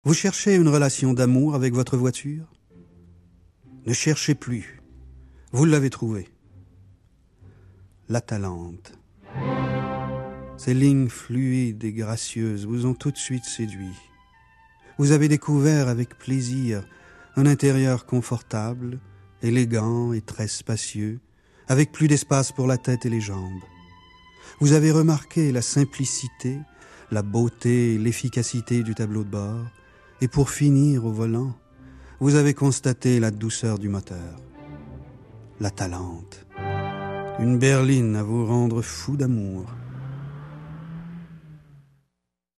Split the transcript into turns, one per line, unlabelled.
Vous cherchez une relation d'amour avec votre voiture? Ne cherchez plus. Vous l'avez trouvée. L'Atalante. Ces lignes fluides et gracieuses vous ont tout de suite séduit. Vous avez découvert avec plaisir un intérieur confortable, élégant et très spacieux, avec plus d'espace pour la tête et les jambes. Vous avez remarqué la simplicité, la beauté et l'efficacité du tableau de bord, et pour finir au volant, vous avez constaté la douceur du moteur. L'Atalante. Une berline à vous rendre fou d'amour.